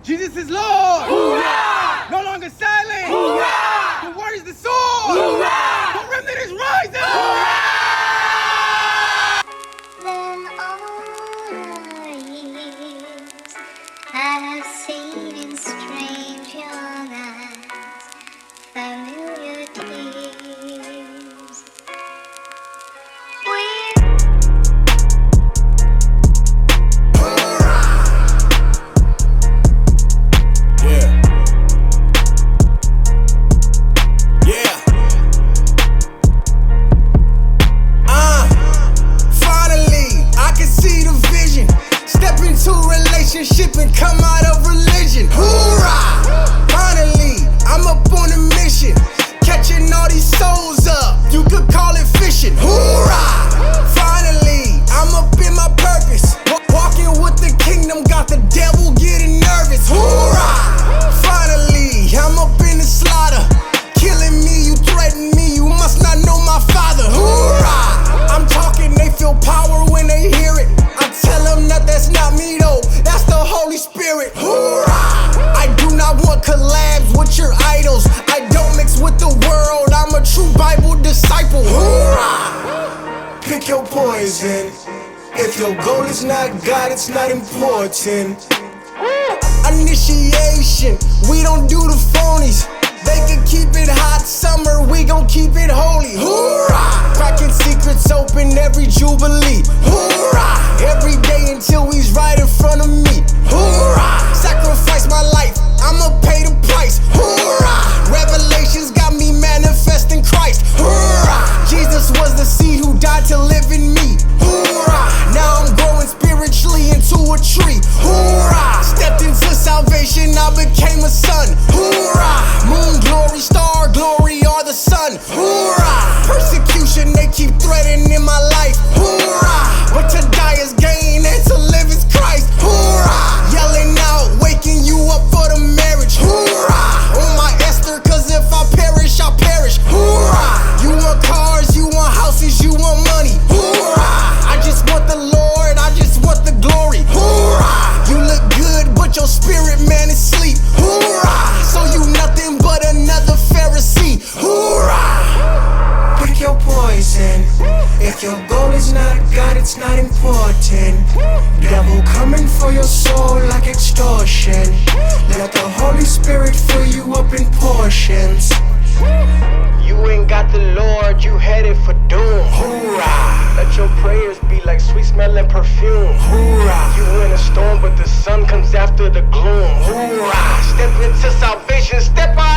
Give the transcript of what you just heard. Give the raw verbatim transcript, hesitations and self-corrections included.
Jesus is Lord. Hoorah! No longer silent. Hoorah! The word is the sword. Hoorah! The remnant is rising. Hoorah! Then all our years have seen in strange young eyes familiar tears. We relationship and come out of religion. Hoorah! Finally, I'm up on a mission, catching all these souls up. You could call it fishing. Hoorah! Finally, I'm up in my purpose, walking with the kingdom, got the devil getting nervous. Hoorah! Finally, I'm up in the slaughter, killing me, you threaten me, you must not know my father. Hoorah! I'm talking, they feel power when they hear it. I tell them that that's not me though, that's the Holy Spirit. Hoorah! I do not want collabs with your idols, I don't mix with the world, I'm a true Bible disciple. Hoorah! Pick your poison, if your goal is not God, it's not important. Initiation, we don't do the phonies. They can keep it hot summer, we gon' keep it holy. Hoorah! Cracking secrets open every jubilee. Hoorah! Every day until he's right in front of me. Hoorah! Sacrifice my life, I'ma pay the price. Hoorah! Revelations got me manifesting Christ. Hoorah! Jesus was the seed who died to live in me. Hoorah! Now I'm growing spiritually into a tree. Hoorah! Stepped into salvation, I became a son. Hoorah! Moon glory, star glory, are the sun. Hoorah! Persecution, they keep threatening in my life. Hoorah! But to die is gain and to live is Christ. Hoorah! Yelling out, waking you up for the marriage. Hoorah! On my Esther, cause if I perish, I perish. Hoorah! You want cars, you want houses, you want money. Hoorah! I just want the Lord, I just want the glory. Hoorah! You look good, but your spirit man is asleep. Hoorah! So you nothing but another Pharisee. Hoorah! Pick your poison, if your goal is not God, it's not important. Devil coming for your soul like extortion. Let the Holy Spirit fill you up in portions. You ain't got the Lord, you headed for doom. Hoorah! Let your prayers be like sweet smelling perfume. Hoorah! You in a storm, but the sun comes after the gloom. Hoorah! Step into salvation, step out.